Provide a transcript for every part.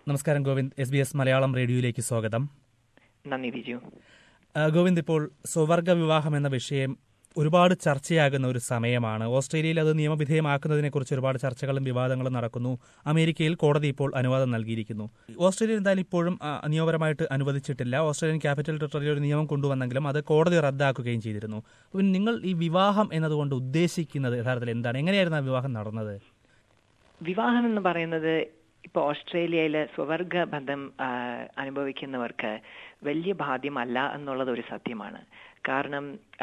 നമസ്കാരം ഗോവിന്ദ്, SBS മലയാളം റേഡിയോയിലേക്ക് സ്വാഗതം. നന്ദി ബിജു. ഗോവിന്ദ്, ഇപ്പോൾ സ്വവർഗ വിവാഹം എന്ന വിഷയം ഒരുപാട് ചർച്ചയാകുന്ന ഒരു സമയമാണ്. ഓസ്ട്രേലിയയിൽ അത് നിയമവിധേയമാക്കുന്നതിനെക്കുറിച്ച് ഒരുപാട് ചർച്ചകളും വിവാദങ്ങളും നടക്കുന്നു. അമേരിക്കയിൽ കോടതി ഇപ്പോൾ അനുവാദം നൽകിയിരിക്കുന്നു. ഓസ്ട്രേലിയ എന്തായാലും ഇപ്പോഴും നിയമപരമായിട്ട് അനുവദിച്ചിട്ടില്ല. ഓസ്ട്രേലിയൻ ക്യാപിറ്റൽ ടെറിട്ടറി ഒരു നിയമം കൊണ്ടുവന്നെങ്കിലും അത് കോടതി റദ്ദാക്കുകയും ചെയ്തിരുന്നു. അപ്പോൾ നിങ്ങൾ ഈ വിവാഹം എന്നതുകൊണ്ട് ഉദ്ദേശിക്കുന്നത് യഥാർത്ഥത്തിൽ എന്താണ്? എങ്ങനെയായിരുന്നു ആ വിവാഹം നടന്നത്? വിവാഹം എന്ന് പറയുന്നത് ഇപ്പോൾ ഓസ്ട്രേലിയയില് സ്വവർഗ ബന്ധം അനുഭവിക്കുന്നവർക്ക് വലിയ ബാധ്യമല്ല എന്നുള്ളത് ഒരു സത്യമാണ്. കാരണം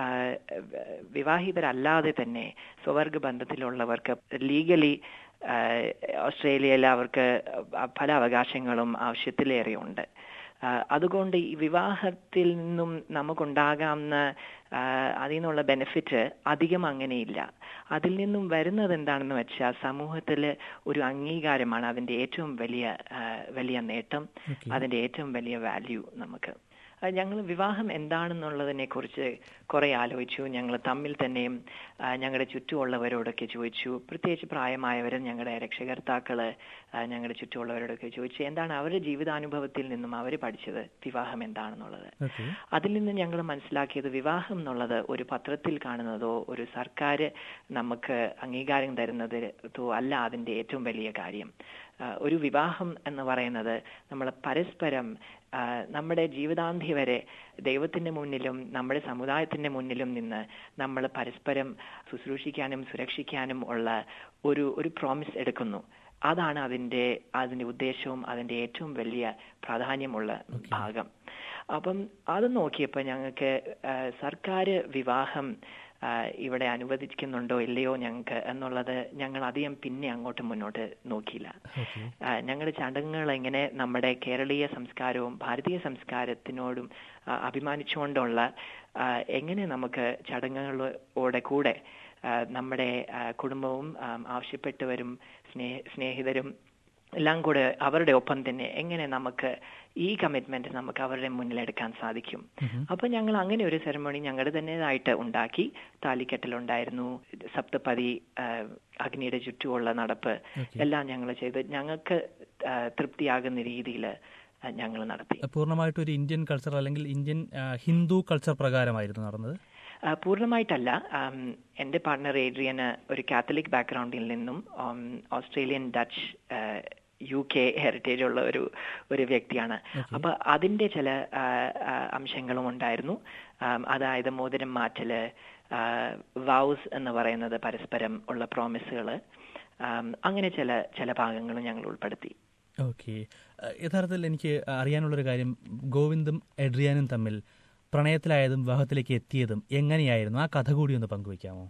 വിവാഹിതരല്ലാതെ തന്നെ സ്വവർഗ ബന്ധത്തിലുള്ളവർക്ക് ലീഗലി ഓസ്ട്രേലിയയിൽ അവർക്ക് പല അവകാശങ്ങളും ആവശ്യത്തിലേറെയുണ്ട്. അതുകൊണ്ട് ഈ വിവാഹത്തിൽ നിന്നും നമുക്കുണ്ടാകാവുന്ന അതിൽ നിന്നുള്ള ബെനിഫിറ്റ് അധികം അങ്ങനെയില്ല. അതിൽ നിന്നും വരുന്നത് എന്താണെന്ന് വെച്ചാൽ സമൂഹത്തിൽ ഒരു അംഗീകാരമാണ് അതിൻ്റെ ഏറ്റവും വലിയ നേട്ടം, അതിൻ്റെ ഏറ്റവും വലിയ വാല്യൂ. നമുക്ക് ഞങ്ങൾ വിവാഹം എന്താണെന്നുള്ളതിനെ കുറിച്ച് കുറെ ആലോചിച്ചു. ഞങ്ങൾ തമ്മിൽ തന്നെയും ഞങ്ങളുടെ ചുറ്റുമുള്ളവരോടൊക്കെ ചോദിച്ചു. പ്രത്യേകിച്ച് പ്രായമായവരും ഞങ്ങളുടെ രക്ഷകർത്താക്കള് ഞങ്ങളുടെ ചുറ്റുമുള്ളവരോടൊക്കെ ചോദിച്ചു എന്താണ് അവരുടെ ജീവിതാനുഭവത്തിൽ നിന്നും അവർ പഠിച്ചത് വിവാഹം എന്താണെന്നുള്ളത്. അതിൽ നിന്ന് ഞങ്ങൾ മനസ്സിലാക്കിയത് വിവാഹം എന്നുള്ളത് ഒരു പത്രത്തിൽ കാണുന്നതോ ഒരു സർക്കാർ നമുക്ക് അംഗീകാരം തരുന്നതോ അല്ല അതിൻ്റെ ഏറ്റവും വലിയ കാര്യം. ഒരു വിവാഹം എന്ന് പറയുന്നത് നമ്മൾ പരസ്പരം നമ്മുടെ ജീവിതാന്തി വരെ ദൈവത്തിന്റെ മുന്നിലും നമ്മുടെ സമുദായത്തിന്റെ മുന്നിലും നിന്ന് നമ്മൾ പരസ്പരം ശുശ്രൂഷിക്കാനും സുരക്ഷിക്കാനും ഉള്ള ഒരു പ്രോമിസ് എടുക്കുന്നു. അതാണ് അതിന്റെ ഉദ്ദേശവും അതിന്റെ ഏറ്റവും വലിയ പ്രാധാന്യമുള്ള ഭാഗം. അപ്പം അത് നോക്കിയപ്പോൾ ഞങ്ങൾക്ക് സർക്കാർ വിവാഹം ഇവിടെ അനുവദിക്കുന്നുണ്ടോ ഇല്ലയോ ഞങ്ങൾക്ക് എന്നുള്ളത് ഞങ്ങൾ അധികം പിന്നെ അങ്ങോട്ട് മുന്നോട്ട് നോക്കിയില്ല. ഞങ്ങളുടെ ചടങ്ങുകൾ എങ്ങനെ നമ്മുടെ കേരളീയ സംസ്കാരവും ഭാരതീയ സംസ്കാരത്തിനോടും അഭിമാനിച്ചുകൊണ്ടുള്ള എങ്ങനെ നമുക്ക് ചടങ്ങുകളോടെ കൂടെ നമ്മുടെ കുടുംബവും ആവശ്യപ്പെട്ടവരും സ്നേഹിതരും എല്ലാം കൂടെ അവരുടെ ഒപ്പം തന്നെ എങ്ങനെ നമുക്ക് ഈ കമ്മിറ്റ്മെന്റ് നമുക്ക് അവരുടെ മുന്നിലെടുക്കാൻ സാധിക്കും. അപ്പൊ ഞങ്ങൾ അങ്ങനെ ഒരു സെറമണി ഞങ്ങളുടെ തന്നെയായിട്ട് ഉണ്ടാക്കി. താലിക്കെട്ടലുണ്ടായിരുന്നു, സപ്തപതി, അഗ്നിയുടെ ചുറ്റുമുള്ള നടപ്പ് എല്ലാം ഞങ്ങൾ ചെയ്ത് ഞങ്ങൾക്ക് തൃപ്തിയാകുന്ന രീതിയിൽ ഞങ്ങൾ നടത്തി. പൂർണ്ണമായിട്ട് ഒരു ഇന്ത്യൻ കൾച്ചർ അല്ലെങ്കിൽ ഇന്ത്യൻ ഹിന്ദു കൾച്ചർ പ്രകാരമായിരുന്നു നടന്നത്? പൂർണ്ണമായിട്ടല്ല. എൻ്റെ പാർട്ണർ ഏഡ്രിയന് ഒരു കാത്തലിക് ബാക്ക്ഗ്രൗണ്ടിൽ നിന്നും ഓസ്ട്രേലിയൻ, ഡച്ച്, UK ഹെറിറ്റേജ് ഉള്ള ഒരു വ്യക്തിയാണ്. അപ്പൊ അതിന്റെ ചില അംശങ്ങളും ഉണ്ടായിരുന്നു. അതായത് മോതിരം മാറ്റല്, വൗസ് എന്ന് പറയുന്നത് പരസ്പരം ഉള്ള പ്രോമിസുകള്, അങ്ങനെ ചില ഭാഗങ്ങളും ഞങ്ങൾ ഉൾപ്പെടുത്തി. ഓക്കെ. യഥാർത്ഥത്തിൽ എനിക്ക് അറിയാനുള്ളൊരു കാര്യം, ഗോവിന്ദും എഡ്രിയാനും തമ്മിൽ പ്രണയത്തിലായതും വിവാഹത്തിലേക്ക് എത്തിയതും എങ്ങനെയായിരുന്നു? ആ കഥ കൂടി ഒന്ന് പങ്കുവയ്ക്കാമോ?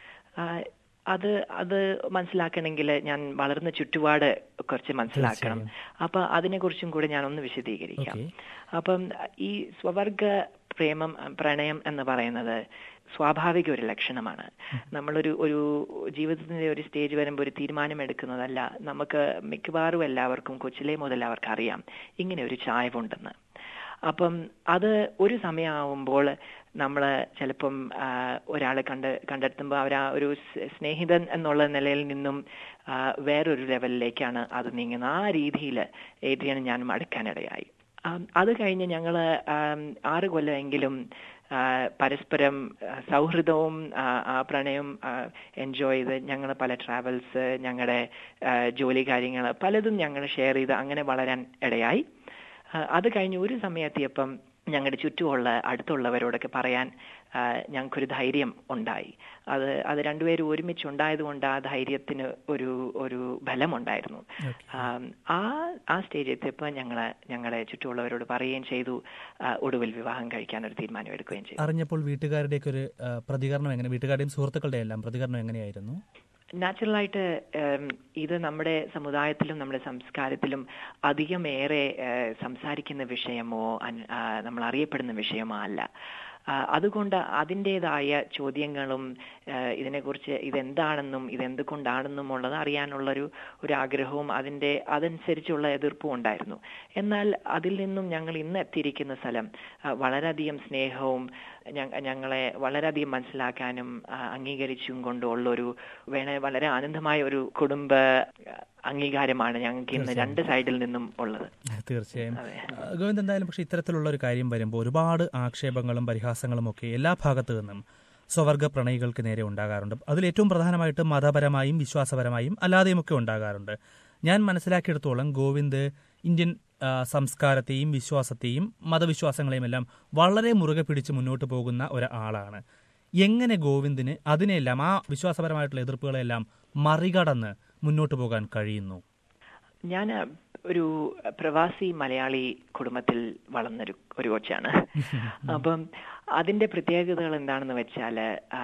അത് മനസ്സിലാക്കണമെങ്കിൽ ഞാൻ വളർന്ന ചുറ്റുപാട് കുറച്ച് മനസ്സിലാക്കണം. അപ്പൊ അതിനെക്കുറിച്ചും കൂടെ ഞാനൊന്ന് വിശദീകരിക്കാം. അപ്പം ഈ സ്വവർഗ പ്രണയം എന്ന് പറയുന്നത് സ്വാഭാവിക ഒരു ലക്ഷണമാണ്. നമ്മളൊരു ജീവിതത്തിന്റെ ഒരു സ്റ്റേജ് വരുമ്പോൾ ഒരു തീരുമാനം എടുക്കുന്നതല്ല. നമുക്ക് മിക്കവാറും എല്ലാവർക്കും കൊച്ചിലെ മുതൽ അവർക്ക് അറിയാം ഇങ്ങനെ ഒരു ചായ്വുണ്ടെന്ന്. അപ്പം അത് ഒരു സമയമാവുമ്പോൾ നമ്മൾ ചിലപ്പം ഒരാളെ കണ്ടെത്തുമ്പോൾ അവർ ആ ഒരു സ്നേഹിതൻ എന്നുള്ള നിലയിൽ നിന്നും വേറൊരു ലെവലിലേക്കാണ് അത് നീങ്ങുന്നത്. ആ രീതിയിൽ ഏഡ്രിയനും ഞാനും അടുക്കാനിടയായി. അത് കഴിഞ്ഞ് ഞങ്ങൾ 6 കൊല്ലമെങ്കിലും പരസ്പരം സൗഹൃദവും ആ പ്രണയം എൻജോയ് ചെയ്ത് ഞങ്ങൾ പല ട്രാവൽസ്, ഞങ്ങളുടെ ജോലി കാര്യങ്ങൾ പലതും ഞങ്ങൾ ഷെയർ ചെയ്ത് അങ്ങനെ വളരാൻ ഇടയായി. അത് കഴിഞ്ഞ് ഒരു സമയത്തിയപ്പം ഞങ്ങളുടെ ചുറ്റുമുള്ള അടുത്തുള്ളവരോടൊക്കെ പറയാൻ ഞങ്ങൾക്കൊരു ധൈര്യം ഉണ്ടായി. അത് രണ്ടുപേരും ഒരുമിച്ചുണ്ടായതുകൊണ്ട് ആ ധൈര്യത്തിന് ഒരു ബലമുണ്ടായിരുന്നു. ആ സ്റ്റേജ് എത്തിയപ്പോൾ ഞങ്ങളെ ചുറ്റുമുള്ളവരോട് പറയുകയും ചെയ്തു. ഒടുവിൽ വിവാഹം കഴിക്കാൻ ഒരു തീരുമാനം എടുക്കുകയും ചെയ്തു. അറിഞ്ഞപ്പോൾ വീട്ടുകാരുടെയൊക്കെ ഒരു പ്രതികരണം എങ്ങനെ? വീട്ടുകാരുടെയും സുഹൃത്തുക്കളുടെ എല്ലാം പ്രതികരണം എങ്ങനെയായിരുന്നു? നാച്ചുറലായിട്ട് ഇത് നമ്മുടെ സമുദായത്തിലും നമ്മുടെ സംസ്കാരത്തിലും അധികം ഏറെ സംസാരിക്കുന്ന വിഷയമോ നമ്മൾ അറിയപ്പെടുന്ന വിഷയമോ അല്ല. അതുകൊണ്ട് അതിൻ്റെതായ ചോദ്യങ്ങളും ഇതിനെക്കുറിച്ച് ഇതെന്താണെന്നും ഇതെന്തുകൊണ്ടാണെന്നും ഉള്ളത് അറിയാനുള്ളൊരു ആഗ്രഹവും അതനുസരിച്ചുള്ള എതിർപ്പും ഉണ്ടായിരുന്നു. എന്നാൽ അതിൽ നിന്നും ഞങ്ങൾ ഇന്ന് എത്തിയിരിക്കുന്ന സ്ഥലം വളരെയധികം സ്നേഹവും ഞങ്ങളെ വളരെയധികം മനസ്സിലാക്കാനും അംഗീകരിച്ചും കൊണ്ടുള്ളൊരു വളരെ ആനന്ദമായ ഒരു കുടുംബ അംഗീകാരമാണ് ഞങ്ങൾക്ക് ഇന്ന് രണ്ട് സൈഡിൽ നിന്നും ഉള്ളത്. തീർച്ചയായും ഗോവിന്ദ്, എന്തായാലും പക്ഷേ ഇത്തരത്തിലുള്ള ഒരു കാര്യം വരുമ്പോൾ ഒരുപാട് ആക്ഷേപങ്ങളും പരിഹാസങ്ങളും ഒക്കെ എല്ലാ ഭാഗത്തു നിന്നും സ്വവർഗ പ്രണയികൾക്ക് നേരെ ഉണ്ടാകാറുണ്ട്. അതിലേറ്റവും പ്രധാനമായിട്ട് മതപരമായും വിശ്വാസപരമായും അല്ലാതെയുമൊക്കെ ഉണ്ടാകാറുണ്ട്. ഞാൻ മനസ്സിലാക്കിയെടുത്തോളം ഗോവിന്ദ് ഇന്ത്യൻ സംസ്കാരത്തെയും വിശ്വാസത്തെയും മതവിശ്വാസങ്ങളെയും എല്ലാം വളരെ മുറുകെ പിടിച്ച് മുന്നോട്ട് പോകുന്ന ഒരാളാണ്. എങ്ങനെ ഗോവിന്ദിന് അതിനെല്ലാം, ആ വിശ്വാസപരമായിട്ടുള്ള എതിർപ്പുകളെല്ലാം മറികടന്ന് മുന്നോട്ട് പോകാൻ കഴിയുന്നു? ഞാൻ ഒരു പ്രവാസി മലയാളി കുടുംബത്തിൽ വളർന്നൊരു കൊച്ചാണ്. അപ്പം അതിന്റെ പ്രത്യേകതകൾ എന്താണെന്ന് വെച്ചാൽ,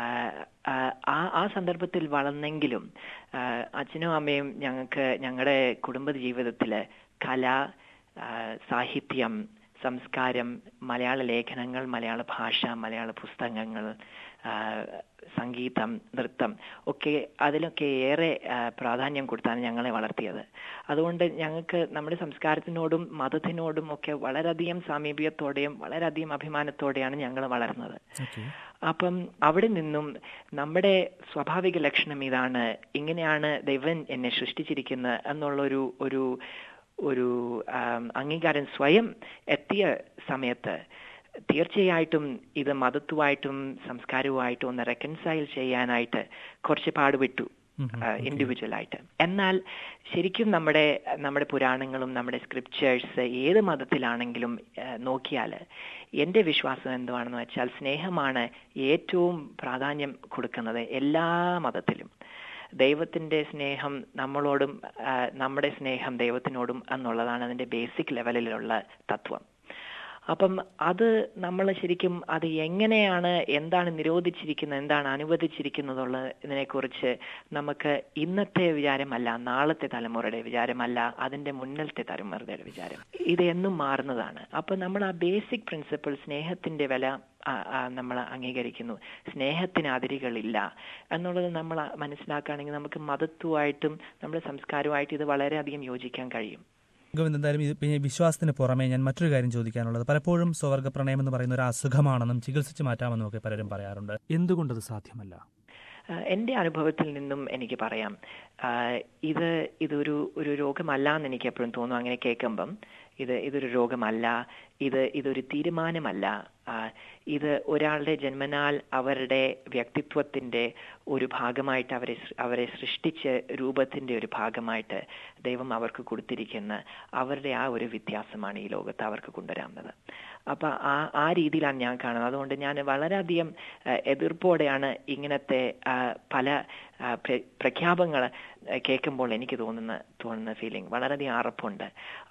ആ സന്ദർഭത്തിൽ വളർന്നെങ്കിലും അച്ഛനും അമ്മയും ഞങ്ങളുടെ കുടുംബ ജീവിതത്തില് കല, സാഹിത്യം, സംസ്കാരം, മലയാള ലേഖനങ്ങൾ, മലയാള ഭാഷ, മലയാള പുസ്തകങ്ങൾ, സംഗീതം, നൃത്തം ഒക്കെ അതിലൊക്കെ ഏറെ പ്രാധാന്യം കൊടുത്താണ് ഞങ്ങളെ വളർത്തിയത്. അതുകൊണ്ട് ഞങ്ങൾക്ക് നമ്മുടെ സംസ്കാരത്തിനോടും മതത്തിനോടും ഒക്കെ വളരെയധികം സാമീപ്യത്തോടെയും വളരെയധികം അഭിമാനത്തോടെയാണ് ഞങ്ങൾ വളർന്നത്. അപ്പം അവിടെ നിന്നും നമ്മുടെ സ്വാഭാവിക ലക്ഷണം ഇതാണ്, ഇങ്ങനെയാണ് ദൈവം എന്നെ സൃഷ്ടിച്ചിരിക്കുന്നത് എന്നുള്ളൊരു ഒരു അംഗീകാരം സ്വയം എത്തിയ സമയത്ത് തീർച്ചയായിട്ടും ഇത് മതത്തുമായിട്ടും സംസ്കാരവുമായിട്ടും ഒന്ന് റെക്കൺസൈൽ ചെയ്യാനായിട്ട് കുറച്ച് പാടുപെട്ടു ഇൻഡിവിജ്വലായിട്ട്. എന്നാൽ ശരിക്കും നമ്മുടെ പുരാണങ്ങളും നമ്മുടെ സ്ക്രിപ്ചേഴ്സ് ഏത് മതത്തിലാണെങ്കിലും നോക്കിയാൽ എൻ്റെ വിശ്വാസം എന്തുവാണെന്ന് വെച്ചാൽ സ്നേഹമാണ് ഏറ്റവും പ്രാധാന്യം കൊടുക്കുന്നത് എല്ലാ മതത്തിലും. ദൈവത്തിന്റെ സ്നേഹം നമ്മളോടും നമ്മുടെ സ്നേഹം ദൈവത്തിനോടും എന്നുള്ളതാണ് അതിന്റെ ബേസിക് ലെവലിലുള്ള തത്വം. അപ്പം അത് നമ്മൾ ശരിക്കും അത് എങ്ങനെയാണ്, എന്താണ് നിരോധിച്ചിരിക്കുന്നത്, എന്താണ് അനുവദിച്ചിരിക്കുന്നതിനെക്കുറിച്ച് നമുക്ക് ഇന്നത്തെ വിചാരമല്ല, നാളത്തെ തലമുറയുടെ വിചാരമല്ല, അതിന്റെ മുന്നിലത്തെ തലമുറയുടെ വിചാരം, ഇത് എന്നും മാറുന്നതാണ്. അപ്പൊ നമ്മൾ ആ ബേസിക് പ്രിൻസിപ്പിൾ, സ്നേഹത്തിന്റെ വില നമ്മൾ അംഗീകരിക്കുന്നു. സ്നേഹത്തിന് അതിരുകളില്ല എന്നുള്ളത് നമ്മൾ മനസ്സിലാക്കുകയാണെങ്കിൽ നമുക്ക് മതത്വമായിട്ടും നമ്മുടെ സംസ്കാരവുമായിട്ടും ഇത് വളരെയധികം യോജിക്കാൻ കഴിയും. ഗോവിന്ദ്, എന്തായാലും വിശ്വാസത്തിന് പുറമെ ഞാൻ മറ്റൊരു കാര്യം ചോദിക്കാനുള്ളത്, പലപ്പോഴും സ്വവർഗ പ്രണയം എന്ന് പറയുന്ന ഒരു അസുഖമാണെന്നും ചികിത്സിച്ച് മാറ്റാമെന്നും ഒക്കെ പലരും പറയാറുണ്ട്. എന്തുകൊണ്ടത് സാധ്യമല്ല? എൻ്റെ അനുഭവത്തിൽ നിന്നും എനിക്ക് പറയാം, ഇതൊരു രോഗമല്ല എന്ന് എനിക്ക് എപ്പോഴും തോന്നും. അങ്ങനെ കേൾക്കുമ്പം ഇതൊരു രോഗമല്ല, ഇതൊരു തീരുമാനമല്ല, ഇത് ഒരാളുടെ ജന്മനാൽ അവരുടെ വ്യക്തിത്വത്തിന്റെ ഒരു ഭാഗമായിട്ട് അവരെ സൃഷ്ടിച്ച രൂപത്തിന്റെ ഒരു ഭാഗമായിട്ട് ദൈവം അവർക്ക് കൊടുത്തിരിക്കുന്ന അവരുടെ ആ ഒരു വ്യത്യാസമാണ് ഈ ലോകത്ത് അവർക്ക് കൊണ്ടുവരാവുന്നത്. അപ്പൊ ആ രീതിയിലാണ് ഞാൻ കാണുന്നത്. അതുകൊണ്ട് ഞാൻ വളരെയധികം എതിർപ്പോടെയാണ് ഇങ്ങനത്തെ പല പ്രഖ്യാപനങ്ങൾ കേൾക്കുമ്പോൾ എനിക്ക് തോന്നുന്ന ഫീലിംഗ്. വളരെയധികം അറപ്പുണ്ട്.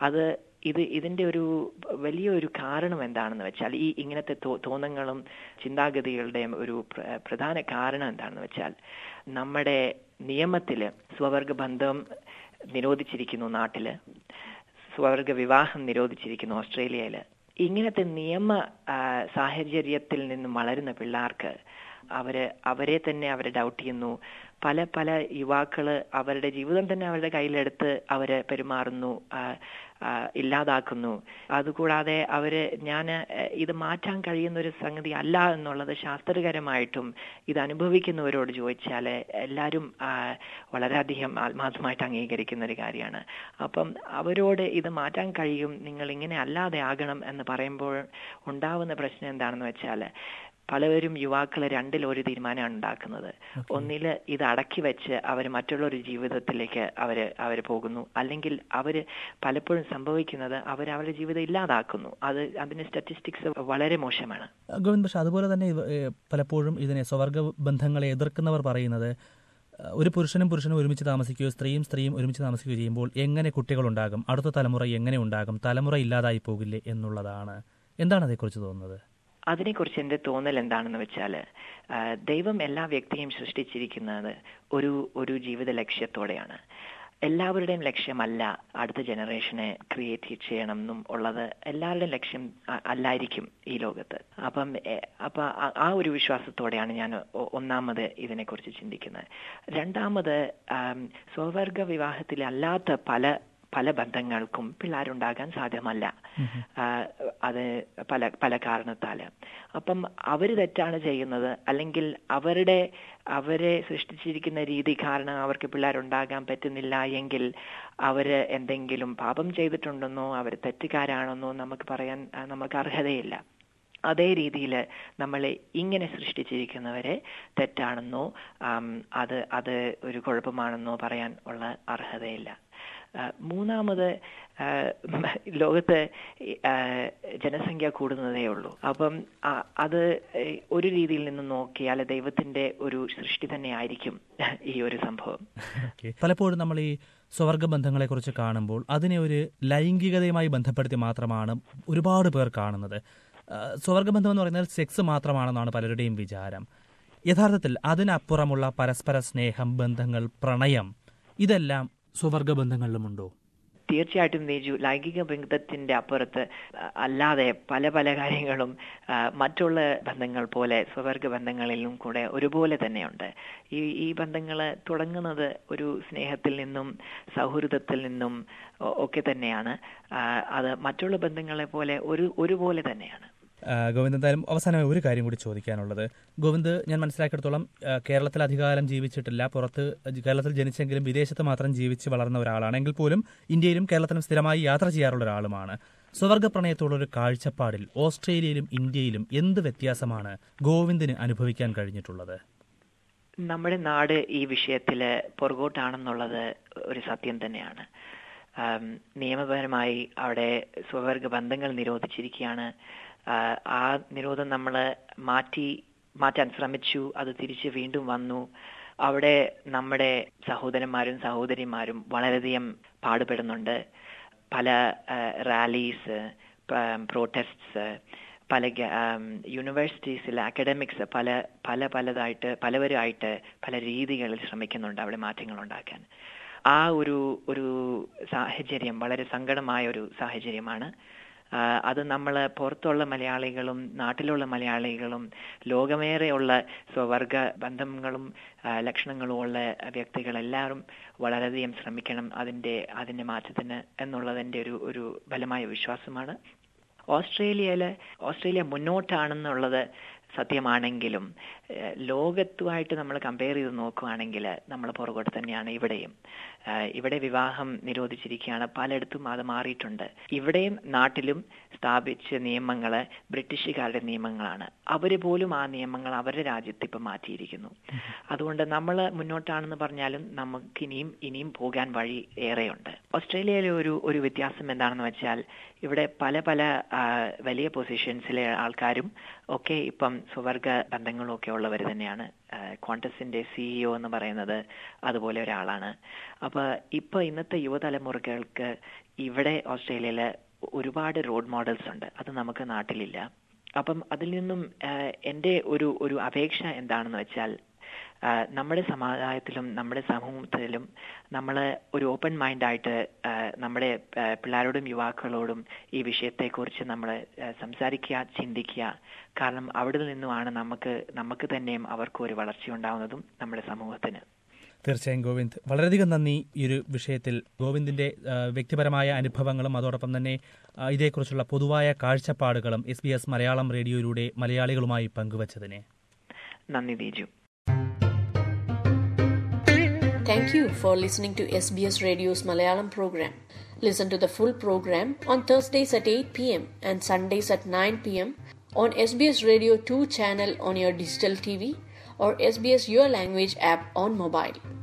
ഇതിന്റെ ഒരു വലിയൊരു കാരണം എന്താണെന്ന് വെച്ചാൽ, ഈ ഇങ്ങനത്തെ തോന്നങ്ങളും ചിന്താഗതികളുടെയും ഒരു പ്രധാന കാരണം എന്താണെന്ന് വെച്ചാൽ, നമ്മുടെ നിയമത്തില് സ്വവർഗ ബന്ധം നിരോധിച്ചിരിക്കുന്നു, നാട്ടില് സ്വവർഗ വിവാഹം നിരോധിച്ചിരിക്കുന്നു ഓസ്ട്രേലിയയില്. ഇങ്ങനത്തെ നിയമ സാഹചര്യത്തിൽ നിന്നും വളരുന്ന പിള്ളേർക്ക് അവരെ തന്നെ ഡൗട്ട് ചെയ്യുന്നു. പല യുവാക്കള് അവരുടെ ജീവിതം തന്നെ അവരുടെ കയ്യിലെടുത്ത് അവര് പെരുമാറുന്നു, ഇല്ലാതാക്കുന്നു. അതുകൂടാതെ ഇത് മാറ്റാൻ കഴിയുന്ന ഒരു സംഗതി അല്ല എന്നുള്ളത് ശാസ്ത്രപരമായിട്ടും ഇത് അനുഭവിക്കുന്നവരോട് ചോദിച്ചാൽ എല്ലാവരും വളരെയധികം ആത്മാർത്ഥമായിട്ട് അംഗീകരിക്കുന്ന ഒരു കാര്യമാണ്. അപ്പം അവരോട് ഇത് മാറ്റാൻ കഴിയും, നിങ്ങൾ ഇങ്ങനെ അല്ലാതെ ആകണം എന്ന് പറയുമ്പോൾ ഉണ്ടാവുന്ന പ്രശ്നം എന്താണെന്ന് വെച്ചാൽ, പലവരും യുവാക്കൾ രണ്ടിലൊരു തീരുമാനമാണ് ഉണ്ടാക്കുന്നത്. ഒന്നിൽ ഇത് അടക്കി വെച്ച് അവർ മറ്റുള്ളൊരു ജീവിതത്തിലേക്ക് അവർ പോകുന്നു, അല്ലെങ്കിൽ അവർ പലപ്പോഴും സംഭവിക്കുന്നത് അവരുടെ ജീവിതം ഇല്ലാതാക്കുന്നു. അതിന്റെ സ്റ്റാറ്റിസ്റ്റിക്സ് വളരെ മോശമാണ്. ഗോവിന്ദ്, പക്ഷെ അതുപോലെ തന്നെ പലപ്പോഴും ഇതിനെ സ്വവർഗ ബന്ധങ്ങളെ എതിർക്കുന്നവർ പറയുന്നത്, ഒരു പുരുഷനും ഒരുമിച്ച് താമസിക്കുകയോ സ്ത്രീയും ഒരുമിച്ച് താമസിക്കുകയോ ചെയ്യുമ്പോൾ എങ്ങനെ കുട്ടികളുണ്ടാകും, അടുത്ത തലമുറ എങ്ങനെ ഉണ്ടാകും, തലമുറ ഇല്ലാതായി പോകില്ലേ എന്നുള്ളതാണ്. എന്താണ് അതേക്കുറിച്ച് തോന്നുന്നത്? അതിനെക്കുറിച്ച് എൻ്റെ തോന്നൽ എന്താണെന്ന് വെച്ചാൽ, ദൈവം എല്ലാ വ്യക്തിയെയും സൃഷ്ടിച്ചിരിക്കുന്നത് ഒരു ജീവിത ലക്ഷ്യത്തോടെയാണ്. എല്ലാവരുടെയും ലക്ഷ്യമല്ല അടുത്ത ജനറേഷനെ ക്രിയേറ്റ് ചെയ്യണം എന്നും ഉള്ളത് എല്ലാവരുടെയും ലക്ഷ്യം അല്ലായിരിക്കും ഈ ലോകത്ത്. അപ്പൊ ആ ഒരു വിശ്വാസത്തോടെയാണ് ഞാൻ ഒന്നാമത് ഇതിനെക്കുറിച്ച് ചിന്തിക്കുന്നത്. രണ്ടാമത്, സ്വവർഗ വിവാഹത്തിലല്ലാത്ത പല ബന്ധങ്ങൾക്കും പിള്ളേരുണ്ടാകാൻ സാധ്യമല്ല. അത് പല കാരണത്താൽ. അപ്പം അവർ തെറ്റാണ് ചെയ്യുന്നത്, അല്ലെങ്കിൽ അവരെ സൃഷ്ടിച്ചിരിക്കുന്ന രീതി കാരണം അവർക്ക് പിള്ളേരുണ്ടാകാൻ പറ്റുന്നില്ല എങ്കിൽ അവർ എന്തെങ്കിലും പാപം ചെയ്തിട്ടുണ്ടെന്നോ അവർ തെറ്റുകാരാണെന്നോ നമുക്ക് പറയാൻ നമുക്ക് അർഹതയില്ല. അതേ രീതിയിൽ നമ്മളെ ഇങ്ങനെ സൃഷ്ടിച്ചിരിക്കുന്നവരെ തെറ്റാണെന്നോ അത് ഒരു കുഴപ്പമാണെന്നോ പറയാൻ ഉള്ള അർഹതയില്ല. മൂന്നാമത്, ലോകത്ത് ജനസംഖ്യ കൂടുന്നതേ ഉള്ളൂ. അപ്പം അത് ഒരു രീതിയിൽ നിന്ന് നോക്കിയാൽ ദൈവത്തിന്റെ ഒരു സൃഷ്ടി തന്നെ ആയിരിക്കും ഈ ഒരു സംഭവം. പലപ്പോഴും നമ്മൾ ഈ സ്വവർഗ ബന്ധങ്ങളെ കുറിച്ച് കാണുമ്പോൾ അതിനെ ഒരു ലൈംഗികതയുമായി ബന്ധപ്പെടുത്തി മാത്രമാണ് ഒരുപാട് പേർ കാണുന്നത്. സ്വവർഗബന്ധം എന്ന് പറയുന്നത് സെക്സ് മാത്രമാണെന്നാണ് പലരുടെയും വിചാരം. യഥാർത്ഥത്തിൽ അതിനപ്പുറമുള്ള പരസ്പര സ്നേഹം, ബന്ധങ്ങൾ, പ്രണയം, ഇതെല്ലാം സ്വവർഗ ബന്ധങ്ങളിലുമുണ്ടോ? തീർച്ചയായിട്ടും നീജു, ലൈംഗിക ബന്ധത്തിന്റെ അപ്പുറത്ത് അല്ലാതെ പല കാര്യങ്ങളും മറ്റുള്ള ബന്ധങ്ങൾ പോലെ സ്വവർഗ ബന്ധങ്ങളിലും കൂടെ ഒരുപോലെ തന്നെയുണ്ട്. ഈ ബന്ധങ്ങൾ തുടങ്ങുന്നത് ഒരു സ്നേഹത്തിൽ നിന്നും സൗഹൃദത്തിൽ നിന്നും ഒക്കെ തന്നെയാണ്. അത് മറ്റുള്ള ബന്ധങ്ങളെ പോലെ ഒരുപോലെ തന്നെയാണ്. ഗോവിന്ദ്, എന്തായാലും അവസാനമായി ഒരു കാര്യം കൂടി ചോദിക്കാനുള്ളത്. ഗോവിന്ദ്, ഞാൻ മനസ്സിലാക്കിയിടത്തോളം കേരളത്തിൽ അധികകാലം ജീവിച്ചിട്ടില്ല, കേരളത്തിൽ ജനിച്ചെങ്കിലും വിദേശത്ത് മാത്രം ജീവിച്ച് വളർന്ന ഒരാളാണ്. എങ്കിൽ പോലും ഇന്ത്യയിലും കേരളത്തിലും സ്ഥിരമായി യാത്ര ചെയ്യാറുള്ള ഒരാളുമാണ്. സ്വവർഗ പ്രണയത്തോടൊരു കാഴ്ചപ്പാടിൽ ഓസ്ട്രേലിയയിലും ഇന്ത്യയിലും എന്ത് വ്യത്യാസമാണ് ഗോവിന്ദിന് അനുഭവിക്കാൻ കഴിഞ്ഞിട്ടുള്ളത്? നമ്മുടെ നാട് ഈ വിഷയത്തിൽ പുറകോട്ടാണെന്നുള്ളത് ഒരു സത്യം തന്നെയാണ്. നിയമപരമായി അവിടെ സ്വവർഗ ബന്ധങ്ങൾ നിരോധിച്ചിരിക്കുകയാണ്. ആ നിരോധനം നമ്മൾ മാറ്റാൻ ശ്രമിച്ചു, അത് തിരിച്ച് വീണ്ടും വന്നു. അവിടെ നമ്മുടെ സഹോദരന്മാരും സഹോദരിമാരും വളരെയധികം പാടുപെടുന്നുണ്ട്. പല റാലീസ്, പ്രൊട്ടസ്റ്റ്സ്, പല യൂണിവേഴ്സിറ്റീസിലെ അക്കാഡമിക്സ് പലവരുമായിട്ട് പല രീതികളിൽ ശ്രമിക്കുന്നുണ്ട് അവിടെ മാറ്റങ്ങൾ ഉണ്ടാക്കാൻ. ആ ഒരു സാഹചര്യം വളരെ സങ്കടമായ ഒരു സാഹചര്യമാണ്. അത് നമ്മൾ പുറത്തുള്ള മലയാളികളും നാട്ടിലുള്ള മലയാളികളും ലോകമേറെയുള്ള സ്വവർഗ ബന്ധങ്ങളും ലക്ഷണങ്ങളും ഉള്ള വ്യക്തികളെല്ലാവരും വളരെയധികം ശ്രമിക്കണം അതിന്റെ മാറ്റത്തിന് എന്നുള്ളതിന്റെ ഒരു ബലമായ വിശ്വാസമാണ്. ഓസ്ട്രേലിയ മുന്നോട്ടാണെന്നുള്ളത് സത്യമാണെങ്കിലും ലോകത്തുമായിട്ട് നമ്മൾ കമ്പയർ ചെയ്ത് നോക്കുകയാണെങ്കിൽ നമ്മൾ പുറകോട്ട് തന്നെയാണ് ഇവിടെയും. ഇവിടെ വിവാഹം നിരോധിച്ചിരിക്കുകയാണ്, പലയിടത്തും അത് മാറിയിട്ടുണ്ട്. ഇവിടെയും നാട്ടിലും സ്ഥാപിച്ച നിയമങ്ങൾ ബ്രിട്ടീഷുകാരുടെ നിയമങ്ങളാണ്. അവർ പോലും ആ നിയമങ്ങൾ അവരുടെ രാജ്യത്ത് ഇപ്പം മാറ്റിയിരിക്കുന്നു. അതുകൊണ്ട് നമ്മൾ മുന്നോട്ടാണെന്ന് പറഞ്ഞാലും നമുക്ക് ഇനിയും പോകാൻ വഴി ഏറെയുണ്ട്. ഓസ്ട്രേലിയയിലെ ഒരു വ്യത്യാസം എന്താണെന്ന് വെച്ചാൽ ഇവിടെ പല വലിയ പൊസിഷൻസിലെ ആൾക്കാരും ഒക്കെ ഇപ്പം സ്വവർഗ ബന്ധങ്ങളും ഒക്കെ ഉള്ളവർ തന്നെയാണ്. ക്വാണ്ടസിന്റെ CEO എന്ന് പറയുന്നത് അതുപോലെ ഒരാളാണ്. അപ്പൊ ഇന്നത്തെ യുവതലമുറകൾക്ക് ഇവിടെ ഓസ്ട്രേലിയയില് ഒരുപാട് റോൾ മോഡൽസ് ഉണ്ട്, അത് നമുക്ക് നാട്ടിലില്ല. അപ്പം അതിൽ നിന്നും എൻ്റെ ഒരു അപേക്ഷ എന്താണെന്ന് വെച്ചാൽ നമ്മുടെ സമുദായത്തിലും നമ്മുടെ സമൂഹത്തിലും നമ്മൾ ഒരു ഓപ്പൺ മൈൻഡായിട്ട് നമ്മുടെ പിള്ളേരോടും യുവാക്കളോടും ഈ വിഷയത്തെക്കുറിച്ച് നമ്മൾ സംസാരിക്കുക, ചിന്തിക്കുക. കാരണം അവിടെ നിന്നുമാണ് നമുക്ക് തന്നെയും അവർക്കും ഒരു വളർച്ച ഉണ്ടാവുന്നതും നമ്മുടെ സമൂഹത്തിന്. തീർച്ചയായും ഗോവിന്ദ്, വളരെയധികം നന്ദി ഈ ഒരു വിഷയത്തിൽ ഗോവിന്ദിന്റെ വ്യക്തിപരമായ അനുഭവങ്ങളും അതോടൊപ്പം തന്നെ ഇതേക്കുറിച്ചുള്ള പൊതുവായ കാഴ്ചപ്പാടുകളും SBS മലയാളം റേഡിയോയിലൂടെ മലയാളികളുമായി പങ്കുവച്ചതിന്. നന്ദി Deeju. Thank you for listening to SBS Radio's Malayalam program. Listen to the full program on Thursdays at 8 p.m. and Sundays at 9 p.m. on SBS Radio 2 channel on your digital TV or SBS Your Language app on mobile.